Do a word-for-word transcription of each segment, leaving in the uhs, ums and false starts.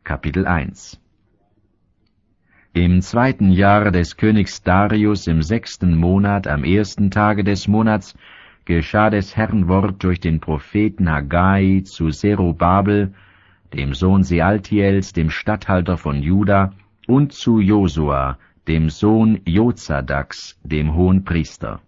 Kapitel eins. Im zweiten Jahr des Königs Darius, im sechsten Monat, am ersten Tage des Monats, geschah des Herrn Wort durch den Propheten Haggai zu Zerubabel, dem Sohn Sealtiels, dem Statthalter von Juda, und zu Josua, dem Sohn Jozadaks, dem Hohenpriester.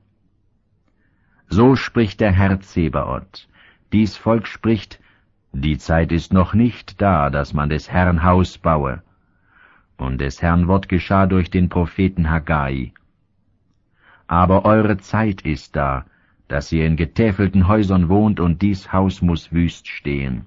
So spricht der Herr Zebaoth: Dies Volk spricht, die Zeit ist noch nicht da, dass man des Herrn Haus baue. Und des Herrn Wort geschah durch den Propheten Haggai. Aber eure Zeit ist da, dass ihr in getäfelten Häusern wohnt, und dies Haus muß wüst stehen.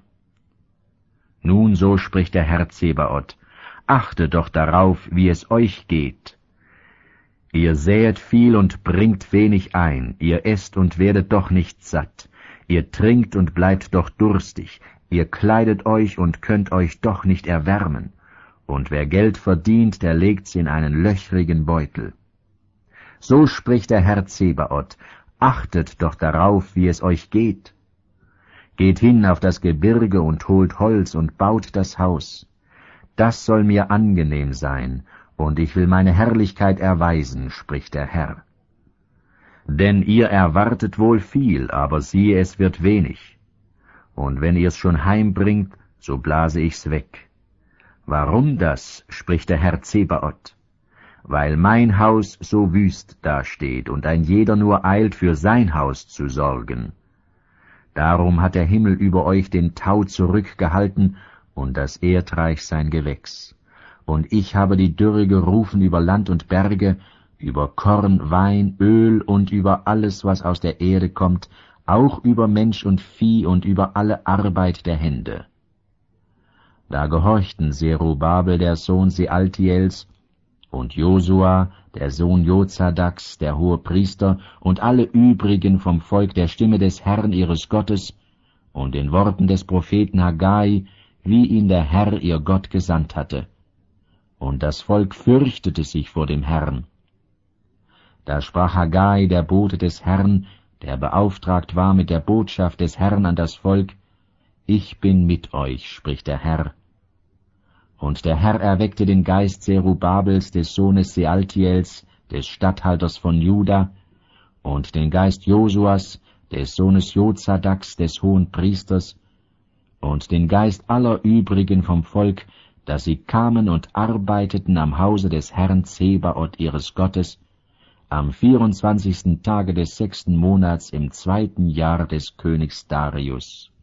Nun, so spricht der Herr Zebaoth: Achtet doch darauf, wie es euch geht. Ihr säet viel und bringt wenig ein, ihr esst und werdet doch nicht satt, ihr trinkt und bleibt doch durstig, ihr kleidet euch und könnt euch doch nicht erwärmen, und wer Geld verdient, der legt's in einen löchrigen Beutel. So spricht der Herr Zebaoth: Achtet doch darauf, wie es euch geht. Geht hin auf das Gebirge und holt Holz und baut das Haus. Das soll mir angenehm sein, und ich will meine Herrlichkeit erweisen, spricht der Herr. Denn ihr erwartet wohl viel, aber siehe, es wird wenig. Und wenn ihr's schon heimbringt, so blase ich's weg. Warum das, spricht der Herr Zebaoth? Weil mein Haus so wüst dasteht, und ein jeder nur eilt, für sein Haus zu sorgen. Darum hat der Himmel über euch den Tau zurückgehalten, und das Erdreich sein Gewächs. Und ich habe die Dürre gerufen über Land und Berge, über Korn, Wein, Öl und über alles, was aus der Erde kommt, auch über Mensch und Vieh und über alle Arbeit der Hände. Da gehorchten Zerubabel, der Sohn Sealtiels, und Josua, der Sohn Jozadaks, der Hohepriester, und alle übrigen vom Volk der Stimme des Herrn ihres Gottes und den Worten des Propheten Haggai, wie ihn der Herr ihr Gott gesandt hatte. Und das Volk fürchtete sich vor dem Herrn. Da sprach Haggai, der Bote des Herrn, der beauftragt war mit der Botschaft des Herrn an das Volk: Ich bin mit euch, spricht der Herr. Und der Herr erweckte den Geist Zerubabels, des Sohnes Sealtiels, des Statthalters von Juda, und den Geist Josuas, des Sohnes Jozadaks, des Hohenpriesters, und den Geist aller übrigen vom Volk, dass sie kamen und arbeiteten am Hause des Herrn Zebaoth ihres Gottes, am vierundzwanzigsten Tage des sechsten Monats im zweiten Jahr des Königs Darius.